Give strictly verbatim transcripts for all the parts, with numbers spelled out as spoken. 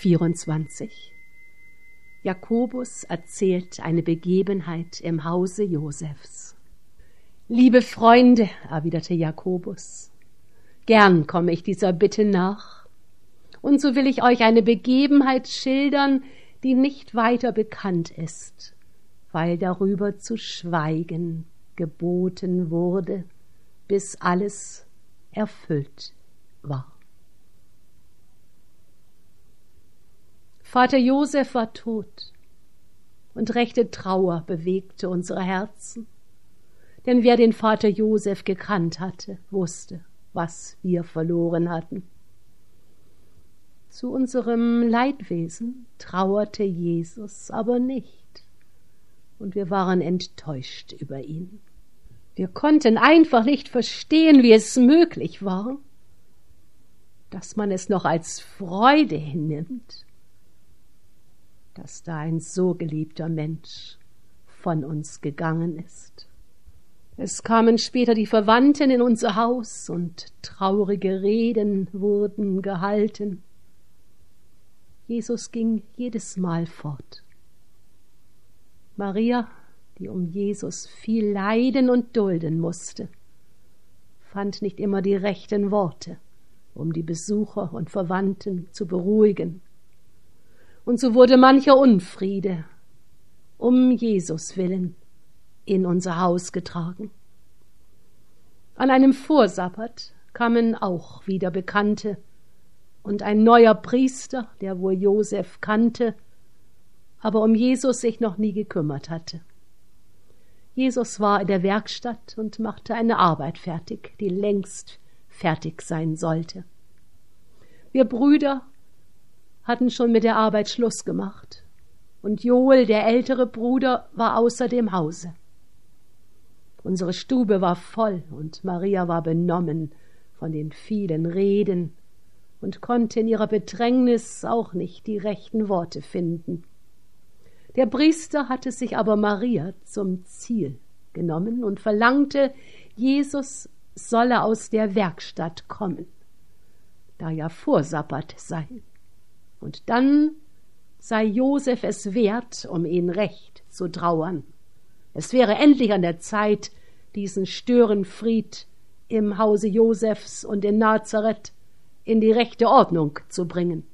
vierundzwanzig. Jakobus erzählt eine Begebenheit im Hause Josefs. »Liebe Freunde«, erwiderte Jakobus, »gern komme ich dieser Bitte nach. Und so will ich euch eine Begebenheit schildern, die nicht weiter bekannt ist, weil darüber zu schweigen geboten wurde, bis alles erfüllt war. Vater Josef war tot, und rechte Trauer bewegte unsere Herzen, denn wer den Vater Josef gekannt hatte, wusste, was wir verloren hatten. Zu unserem Leidwesen trauerte Jesus aber nicht, und wir waren enttäuscht über ihn. Wir konnten einfach nicht verstehen, wie es möglich war, dass man es noch als Freude hinnimmt, dass da ein so geliebter Mensch von uns gegangen ist. Es kamen später die Verwandten in unser Haus und traurige Reden wurden gehalten. Jesus ging jedes Mal fort. Maria, die um Jesus viel leiden und dulden musste, fand nicht immer die rechten Worte, um die Besucher und Verwandten zu beruhigen. Und so wurde mancher Unfriede um Jesus willen in unser Haus getragen. An einem Vorsabbat kamen auch wieder Bekannte und ein neuer Priester, der wohl Josef kannte, aber um Jesus sich noch nie gekümmert hatte. Jesus war in der Werkstatt und machte eine Arbeit fertig, die längst fertig sein sollte. Wir Brüder hatten schon mit der Arbeit Schluss gemacht, und Joel, der ältere Bruder, war außer dem Hause. Unsere Stube war voll, und Maria war benommen von den vielen Reden und konnte in ihrer Bedrängnis auch nicht die rechten Worte finden. Der Priester hatte sich aber Maria zum Ziel genommen und verlangte, Jesus solle aus der Werkstatt kommen, da ja Vorsabbat sei. Und dann sei Josef es wert, um ihn recht zu trauern. Es wäre endlich an der Zeit, diesen Störenfried im Hause Josefs und in Nazareth in die rechte Ordnung zu bringen.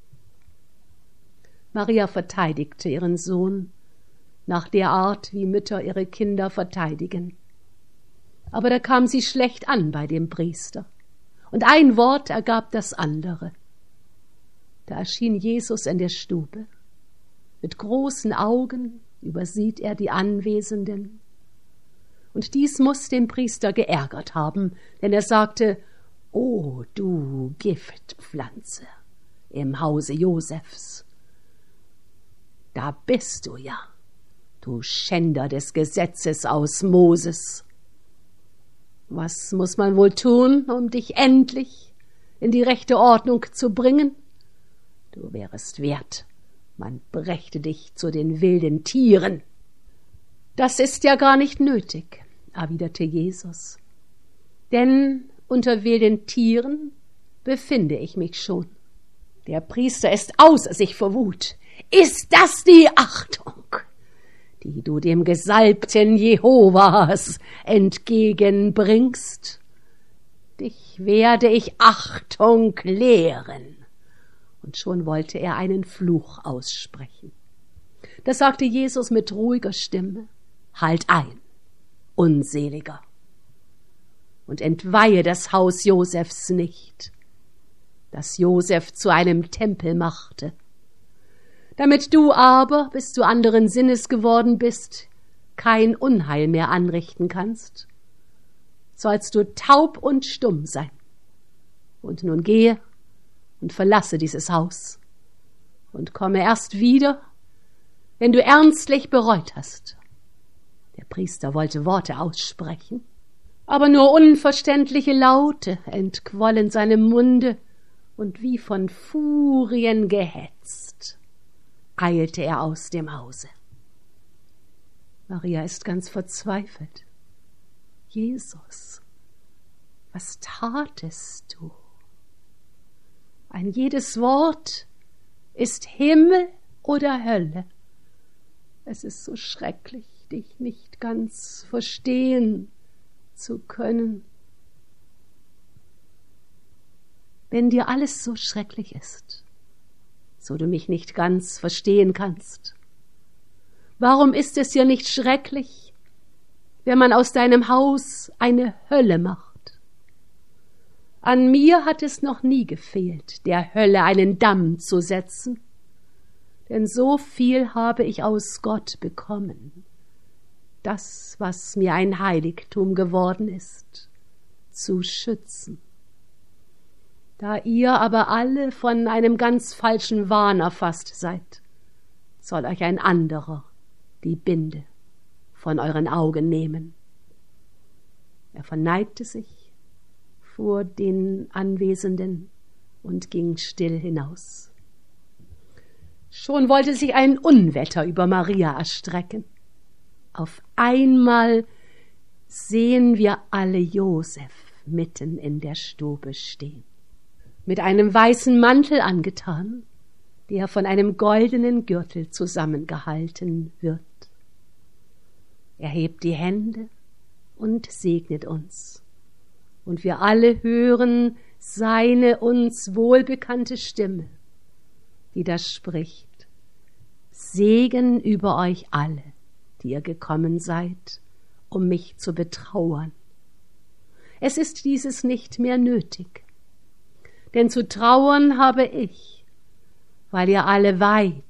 Maria verteidigte ihren Sohn nach der Art, wie Mütter ihre Kinder verteidigen. Aber da kam sie schlecht an bei dem Priester, und ein Wort ergab das andere. Da erschien Jesus in der Stube. Mit großen Augen übersieht er die Anwesenden. Und dies muß den Priester geärgert haben, denn er sagte, »O du Giftpflanze im Hause Josefs, da bist du ja, du Schänder des Gesetzes aus Moses. Was muß man wohl tun, um dich endlich in die rechte Ordnung zu bringen? Du wärest wert, man brächte dich zu den wilden Tieren.« »Das ist ja gar nicht nötig«, erwiderte Jesus, »denn unter wilden Tieren befinde ich mich schon.« Der Priester ist außer sich vor Wut. »Ist das die Achtung, die du dem Gesalbten Jehovas entgegenbringst? Dich werde ich Achtung lehren.« Und schon wollte er einen Fluch aussprechen. Da sagte Jesus mit ruhiger Stimme, »Halt ein, Unseliger, und entweihe das Haus Josefs nicht, das Josef zu einem Tempel machte. Damit du aber, bis du anderen Sinnes geworden bist, kein Unheil mehr anrichten kannst, sollst du taub und stumm sein. Und nun gehe und verlasse dieses Haus und komme erst wieder, wenn du ernstlich bereut hast.« Der Priester wollte Worte aussprechen, aber nur unverständliche Laute entquollen seinem Munde, und wie von Furien gehetzt eilte er aus dem Hause. Maria ist ganz verzweifelt. »Jesus, was tatest du?« Ein jedes Wort Ist Himmel oder Hölle? Es ist so schrecklich, dich nicht ganz verstehen zu können. Wenn dir alles so schrecklich ist, so du mich nicht ganz verstehen kannst, warum ist es dir nicht schrecklich, wenn man aus deinem Haus eine Hölle macht? An mir hat es noch nie gefehlt, der Hölle einen Damm zu setzen, denn so viel habe ich aus Gott bekommen, das, was mir ein Heiligtum geworden ist, zu schützen. Da ihr aber alle von einem ganz falschen Wahn erfasst seid, soll euch ein anderer die Binde von euren Augen nehmen. Er verneigte sich vor den Anwesenden und ging still hinaus. Schon wollte sich ein Unwetter über Maria erstrecken. Auf einmal sehen wir alle Josef mitten in der Stube stehen, mit einem weißen Mantel angetan, der von einem goldenen Gürtel zusammengehalten wird. Er hebt die Hände und segnet uns, und wir alle hören seine uns wohlbekannte Stimme, die da spricht: Segen über euch alle, die ihr gekommen seid, um mich zu betrauern. Es ist dieses nicht mehr nötig, denn zu trauern habe ich, weil ihr alle weit,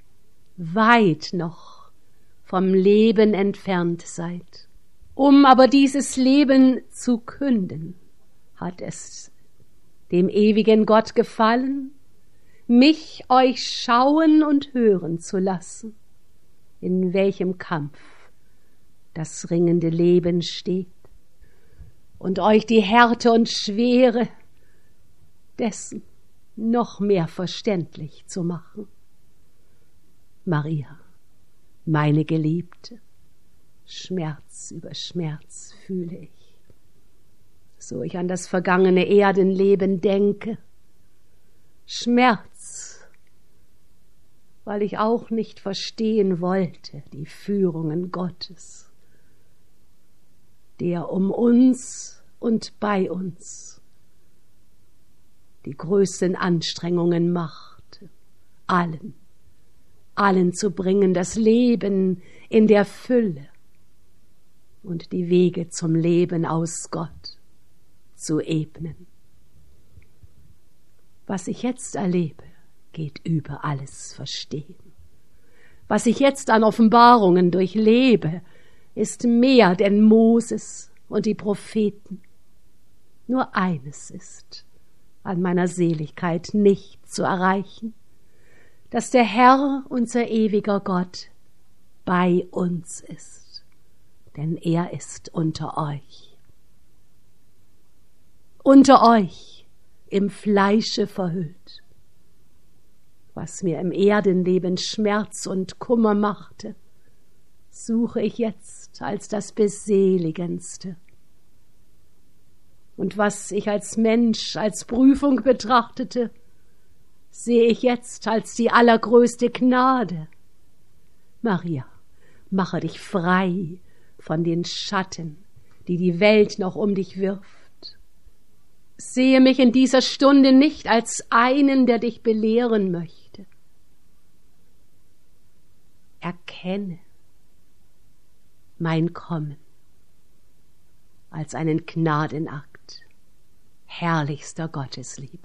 weit noch vom Leben entfernt seid. Um aber dieses Leben zu künden, hat es dem ewigen Gott gefallen, mich euch schauen und hören zu lassen, in welchem Kampf das ringende Leben steht, und euch die Härte und Schwere dessen noch mehr verständlich zu machen. Maria, meine Geliebte, Schmerz über Schmerz fühle ich, so ich an das vergangene Erdenleben denke. Schmerz, weil ich auch nicht verstehen wollte die Führungen Gottes, der um uns und bei uns die größten Anstrengungen macht, allen, allen zu bringen, das Leben in der Fülle und die Wege zum Leben aus Gott zu ebnen. Was ich jetzt erlebe, geht über alles Verstehen. Was ich jetzt an Offenbarungen durchlebe, ist mehr denn Moses und die Propheten. Nur eines ist an meiner Seligkeit nicht zu erreichen, dass der Herr, unser ewiger Gott, bei uns ist, denn er ist unter euch. Unter euch, im Fleische verhüllt. Was mir im Erdenleben Schmerz und Kummer machte, suche ich jetzt als das Beseligendste. Und was ich als Mensch, als Prüfung betrachtete, sehe ich jetzt als die allergrößte Gnade. Maria, mache dich frei von den Schatten, die die Welt noch um dich wirft. Sehe mich in dieser Stunde nicht als einen, der dich belehren möchte. Erkenne mein Kommen als einen Gnadenakt herrlichster Gottesliebe.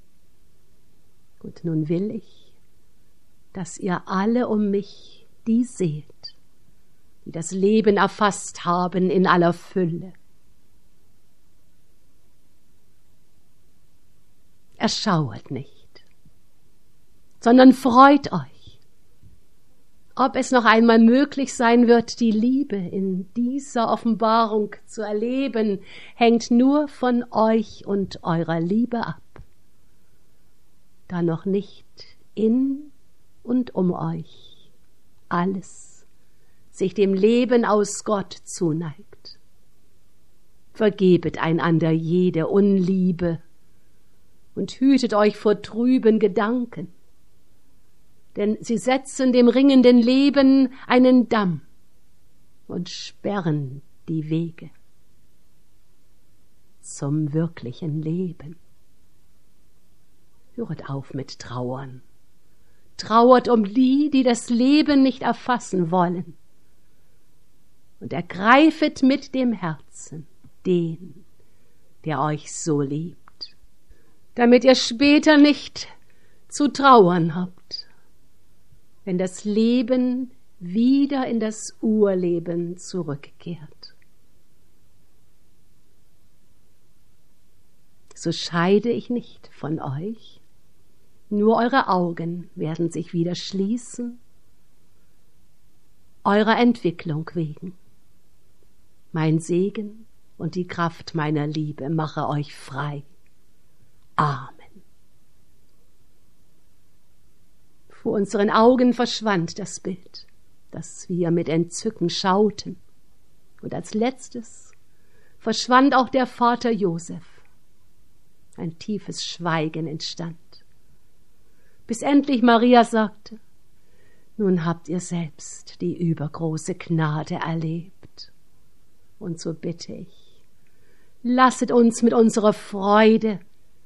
Und nun will ich, dass ihr alle um mich die seht, die das Leben erfasst haben in aller Fülle. Erschauert nicht, sondern freut euch. Ob es noch einmal möglich sein wird, die Liebe in dieser Offenbarung zu erleben, hängt nur von euch und eurer Liebe ab, da noch nicht in und um euch alles sich dem Leben aus Gott zuneigt. Vergebet einander jede Unliebe und hütet euch vor trüben Gedanken. denn sie setzen dem ringenden Leben einen Damm und sperren die Wege zum wirklichen Leben. Höret auf mit Trauern. Trauert um die, die das Leben nicht erfassen wollen. Und ergreifet mit dem Herzen den, der euch so liebt, damit ihr später nicht zu trauern habt, wenn das Leben wieder in das Urleben zurückkehrt. So scheide ich nicht von euch, nur eure Augen werden sich wieder schließen, eurer Entwicklung wegen. Mein Segen und die Kraft meiner Liebe mache euch frei. Amen. Vor unseren Augen verschwand das Bild, das wir mit Entzücken schauten. Und als letztes verschwand auch der Vater Josef. Ein tiefes Schweigen entstand, bis endlich Maria sagte: Nun habt ihr selbst die übergroße Gnade erlebt. Und so bitte ich, lasset uns mit unserer Freude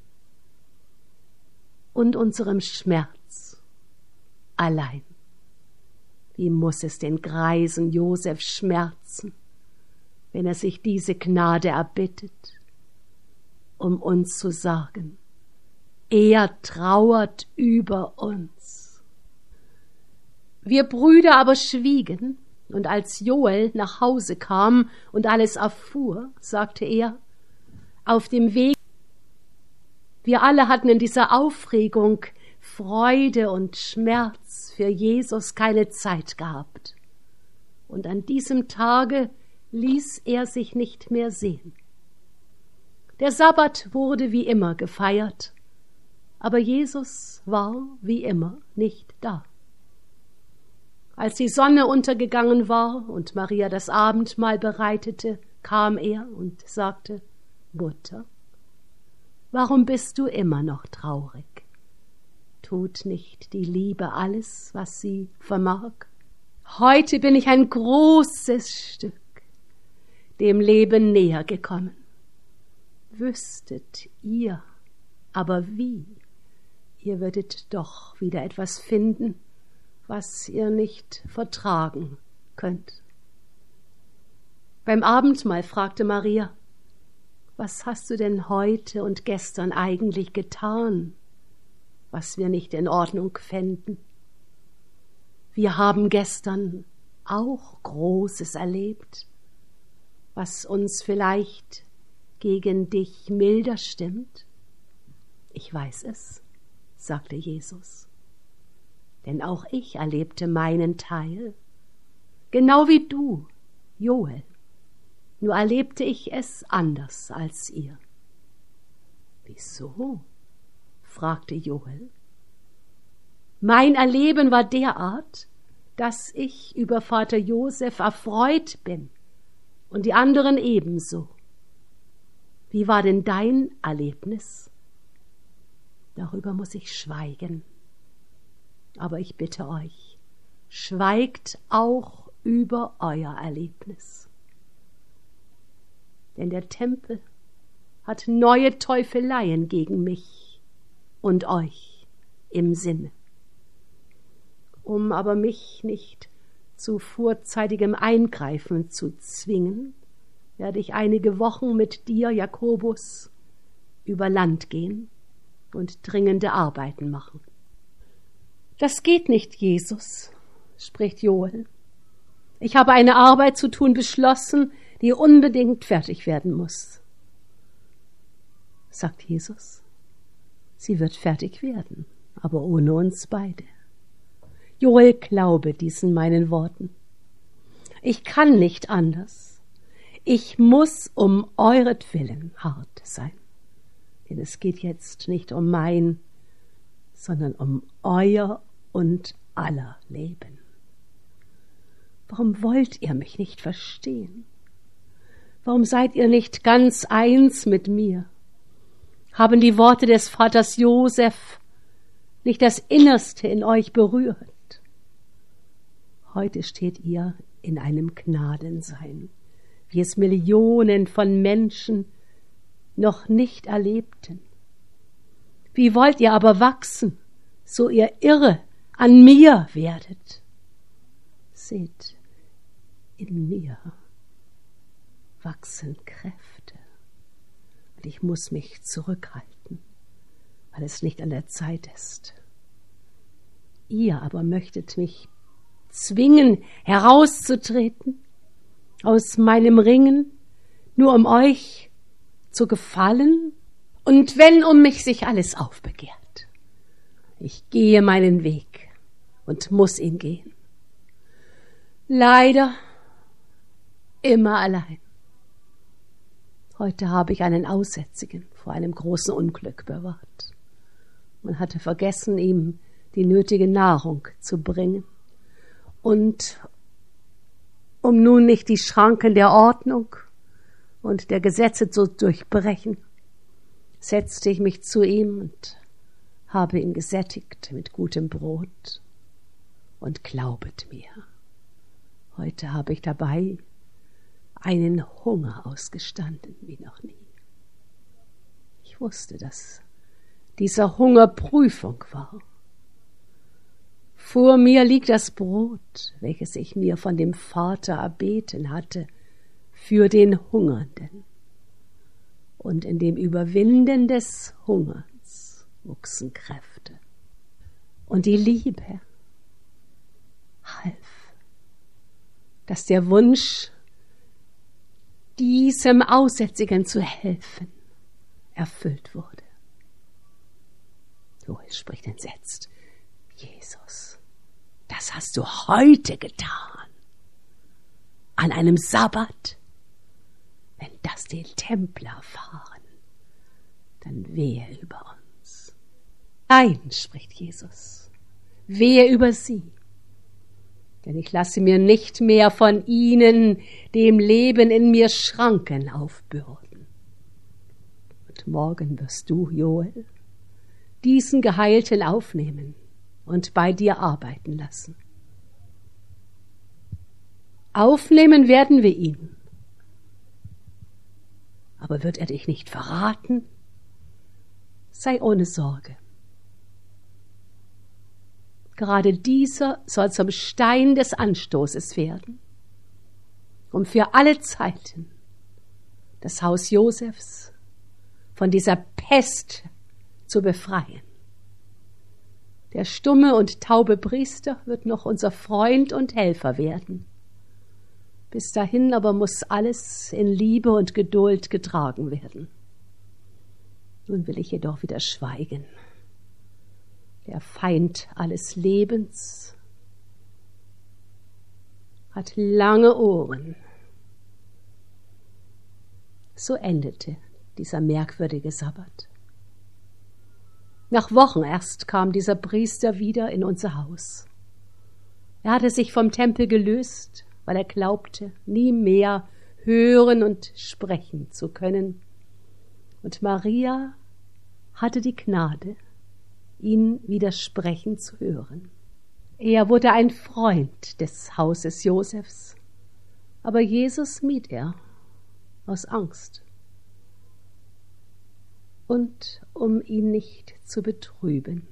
und unserem Schmerz allein. Wie muss es den greisen Josef schmerzen, wenn er sich diese Gnade erbittet, um uns zu sagen: Er trauert über uns. Wir Brüder aber schwiegen, und als Joel nach Hause kam und alles erfuhr, sagte er: Auf dem Weg, wir alle hatten in dieser Aufregung, Freude und Schmerz für Jesus keine Zeit gehabt. Und an diesem Tage ließ er sich nicht mehr sehen. Der Sabbat wurde wie immer gefeiert, aber Jesus war wie immer nicht da. Als die Sonne untergegangen war und Maria das Abendmahl bereitete, kam er und sagte: Mutter, warum bist du immer noch traurig? Tut nicht die Liebe alles, was sie vermag? Heute bin ich ein großes Stück dem Leben näher gekommen. Wüsstet ihr aber wie, ihr würdet doch wieder etwas finden, was ihr nicht vertragen könnt. Beim Abendmahl fragte Maria: Was hast du denn heute und gestern eigentlich getan, was wir nicht in Ordnung fänden? Wir haben gestern auch Großes erlebt, was uns vielleicht gegen dich milder stimmt. Ich weiß es, sagte Jesus, denn auch ich erlebte meinen Teil, genau wie du, Joel, nur erlebte ich es anders als ihr. Wieso? fragte Joel. Mein Erleben war derart, dass ich über Vater Josef erfreut bin und die anderen ebenso. Wie war denn dein Erlebnis? Darüber muss ich schweigen. Aber ich bitte euch, schweigt auch über euer Erlebnis. Denn der Tempel hat neue Teufeleien gegen mich und euch im Sinne. Um aber mich nicht zu vorzeitigem Eingreifen zu zwingen, werde ich einige Wochen mit dir, Jakobus, über Land gehen und dringende Arbeiten machen. Das geht nicht, Jesus, spricht Joel. Ich habe eine Arbeit zu tun beschlossen, die unbedingt fertig werden muss. Sagt Jesus, sie wird fertig werden, aber ohne uns beide. Joel, glaube diesen meinen Worten. Ich kann nicht anders. Ich muss um euretwillen hart sein. Denn es geht jetzt nicht um mein, sondern um euer und aller Leben. Warum wollt ihr mich nicht verstehen? Warum seid ihr nicht ganz eins mit mir? Haben die Worte des Vaters Josef nicht das Innerste in euch berührt. Heute steht ihr in einem Gnadensein, wie es Millionen von Menschen noch nicht erlebten. Wie wollt ihr aber wachsen, so ihr irre an mir werdet? Seht, in mir wachsen Kräfte und ich muss mich zurückhalten, weil es nicht an der Zeit ist. Ihr aber möchtet mich zwingen, herauszutreten aus meinem Ringen, nur um euch zu gefallen, und wenn um mich sich alles aufbegehrt. Ich gehe meinen Weg und muss ihn gehen. Leider immer allein. Heute habe ich einen Aussätzigen vor einem großen Unglück bewahrt. Man hatte vergessen, ihm die nötige Nahrung zu bringen. Und um nun nicht die Schranken der Ordnung und der Gesetze zu durchbrechen, setzte ich mich zu ihm und habe ihn gesättigt mit gutem Brot. Und glaubet mir, heute habe ich dabei einen Hunger ausgestanden wie noch nie. Ich wusste, dass dieser Hunger Prüfung war. Vor mir liegt das Brot, welches ich mir von dem Vater erbeten hatte, für den Hungernden. Und in dem Überwinden des Hungerns wuchsen Kräfte. Und die Liebe half, dass der Wunsch, diesem Aussätzigen zu helfen, erfüllt wurde. Joel spricht entsetzt: Jesus, das hast du heute getan, an einem Sabbat. Wenn das die Templer erfahren, dann wehe über uns. Nein, spricht Jesus, wehe über sie, denn ich lasse mir nicht mehr von ihnen, dem Leben in mir, Schranken aufbürden. Und morgen wirst du, Joel, diesen Geheilten aufnehmen und bei dir arbeiten lassen. Aufnehmen werden wir ihn. Aber wird er dich nicht verraten? Sei ohne Sorge. Gerade dieser soll zum Stein des Anstoßes werden, um für alle Zeiten das Haus Josefs von dieser Pest zu befreien. Der stumme und taube Priester wird noch unser Freund und Helfer werden. Bis dahin aber muss alles in Liebe und Geduld getragen werden. Nun will ich jedoch wieder schweigen. Der Feind alles Lebens hat lange Ohren. So endete dieser merkwürdige Sabbat. Nach Wochen erst kam dieser Priester wieder in unser Haus. Er hatte sich vom Tempel gelöst, weil er glaubte, nie mehr hören und sprechen zu können. Und Maria hatte die Gnade, ihn wieder sprechen zu hören. Er wurde ein Freund des Hauses Josefs, aber Jesus mied er aus Angst und um ihn nicht zu betrüben.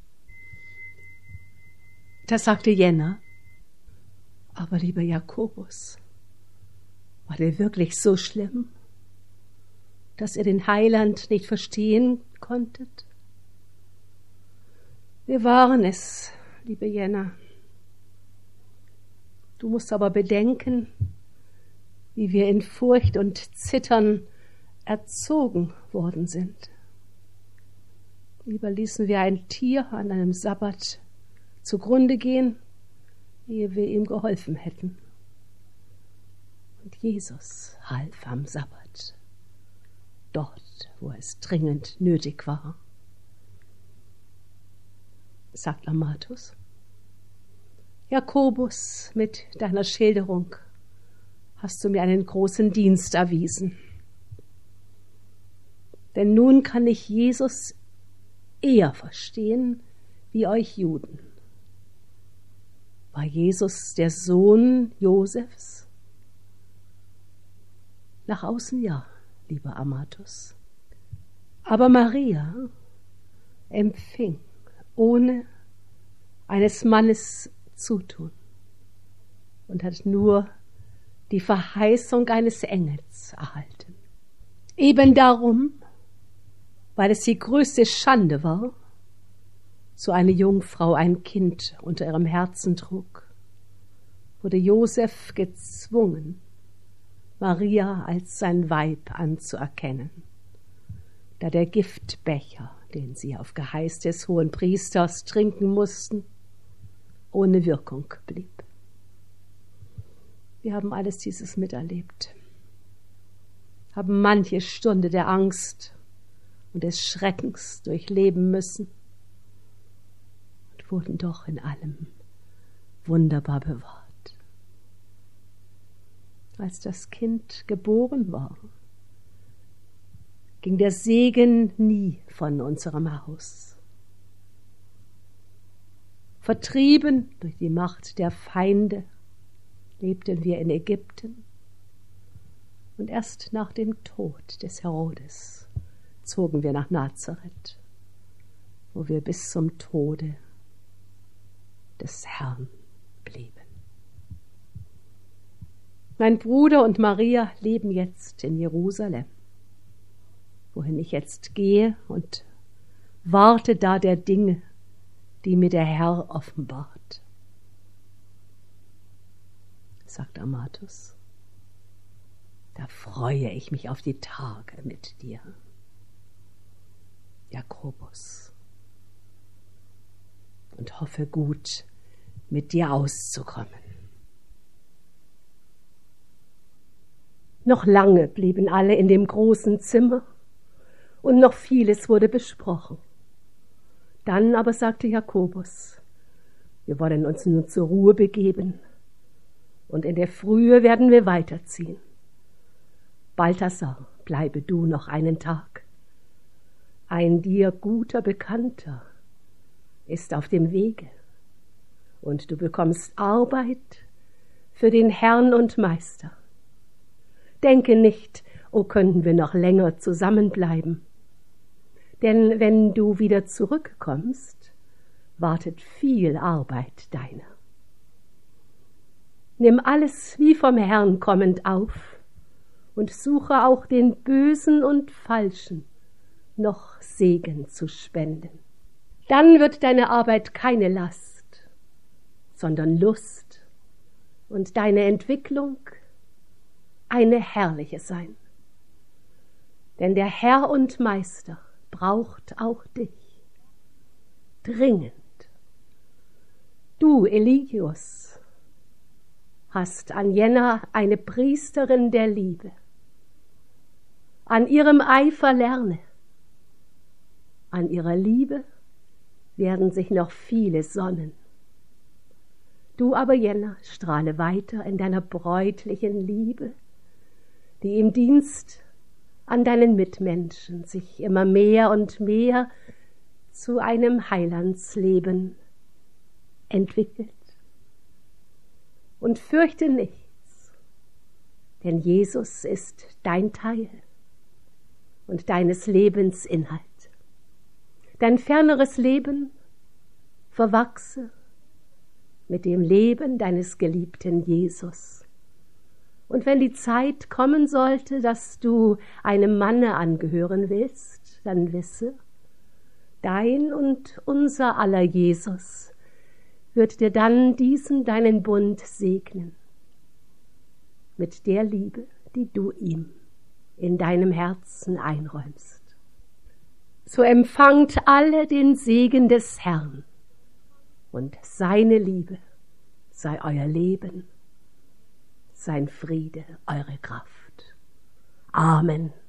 Da sagte Jenna: Aber lieber Jakobus, war der wirklich so schlimm, dass ihr den Heiland nicht verstehen konntet? Wir waren es, liebe Jenna. Du musst aber bedenken, wie wir in Furcht und Zittern erzogen worden sind. Lieber ließen wir ein Tier an einem Sabbat zugrunde gehen, ehe wir ihm geholfen hätten. Und Jesus half am Sabbat, dort, wo es dringend nötig war. Sagt Amatus: Jakobus, mit deiner Schilderung hast du mir einen großen Dienst erwiesen. Denn nun kann ich Jesus eher verstehen, wie euch Juden. War Jesus der Sohn Josefs? Nach außen ja, lieber Amatus. Aber Maria empfing ohne eines Mannes Zutun und hat nur die Verheißung eines Engels erhalten. Eben darum, weil es die größte Schande war, so eine Jungfrau ein Kind unter ihrem Herzen trug, wurde Josef gezwungen, Maria als sein Weib anzuerkennen, da der Giftbecher, den sie auf Geheiß des Hohenpriesters trinken mussten, ohne Wirkung blieb. Wir haben alles dieses miterlebt, haben manche Stunde der Angst und des Schreckens durchleben müssen und wurden doch in allem wunderbar bewahrt. Als das Kind geboren war, ging der Segen nie von unserem Haus. Vertrieben durch die Macht der Feinde lebten wir in Ägypten und erst nach dem Tod des Herodes zogen wir nach Nazareth, wo wir bis zum Tode des Herrn blieben. Mein Bruder und Maria leben jetzt in Jerusalem, wohin ich jetzt gehe und warte da der Dinge, die mir der Herr offenbart. Sagt Amatus, da freue ich mich auf die Tage mit dir. Jakobus, und hoffe gut, mit dir auszukommen. Noch lange blieben alle in dem großen Zimmer und noch vieles wurde besprochen. Dann aber sagte Jakobus, wir wollen uns nun zur Ruhe begeben und in der Frühe werden wir weiterziehen. Balthasar, bleibe du noch einen Tag. Ein dir guter Bekannter ist auf dem Wege und du bekommst Arbeit für den Herrn und Meister. Denke nicht, oh, könnten wir noch länger zusammenbleiben. Denn wenn du wieder zurückkommst, wartet viel Arbeit deiner. Nimm alles wie vom Herrn kommend auf und suche auch den Bösen und Falschen noch Segen zu spenden. Dann wird deine Arbeit keine Last, sondern Lust und deine Entwicklung eine herrliche sein. Denn der Herr und Meister braucht auch dich. Dringend. Du, Eligius, hast an Jenna eine Priesterin der Liebe. An ihrem Eifer lerne. An ihrer Liebe werden sich noch viele sonnen. Du aber, Jenna, strahle weiter in deiner bräutlichen Liebe, die im Dienst an deinen Mitmenschen sich immer mehr und mehr zu einem Heilandsleben entwickelt. Und fürchte nichts, denn Jesus ist dein Teil und deines Lebens Inhalt. Dein ferneres Leben verwachse mit dem Leben deines geliebten Jesus. Und wenn die Zeit kommen sollte, dass du einem Manne angehören willst, dann wisse, dein und unser aller Jesus wird dir dann diesen deinen Bund segnen, mit der Liebe, die du ihm in deinem Herzen einräumst. So empfangt alle den Segen des Herrn, und seine Liebe sei euer Leben, sein Friede eure Kraft. Amen.